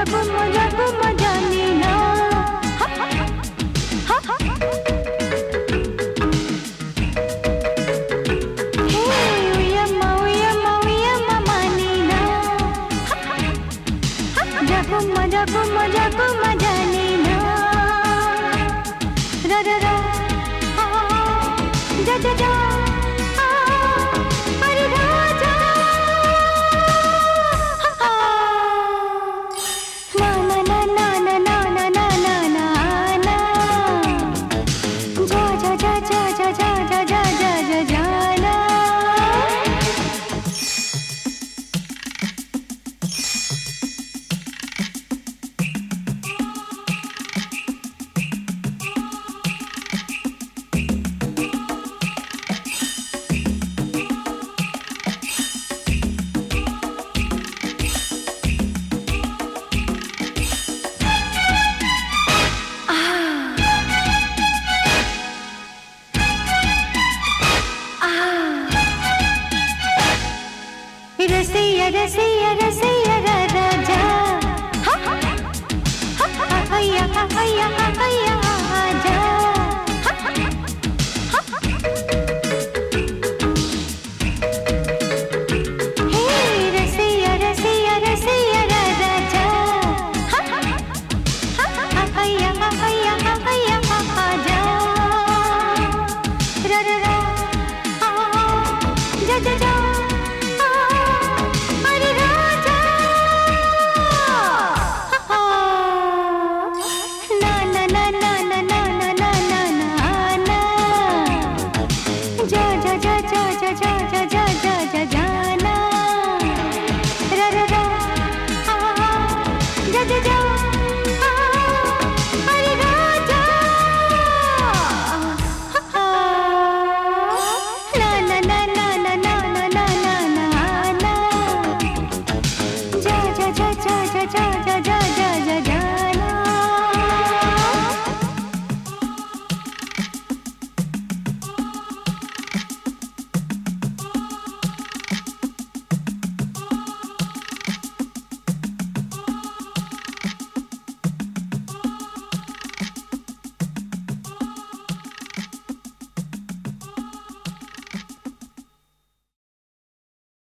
गुम जाने ना। गुम जाने ना। रा रा रा जा जा जा अरे राजा ना ना ना ना ना ना ना ना ना ना ना जा जा जा जा जा जा जा जा जा जा जाना। रसिया रसिया रसिया राजा हैया हैया हैया आजा। हे रसिया रसिया रसिया राजा हैया हैया हैया आजा। रा रा रा जा जा जा जाना। रा रा रा जा जा जा अरे राजा ना ना ना ना ना ना ना ना ना ना जा जा जा जा जा जा जा।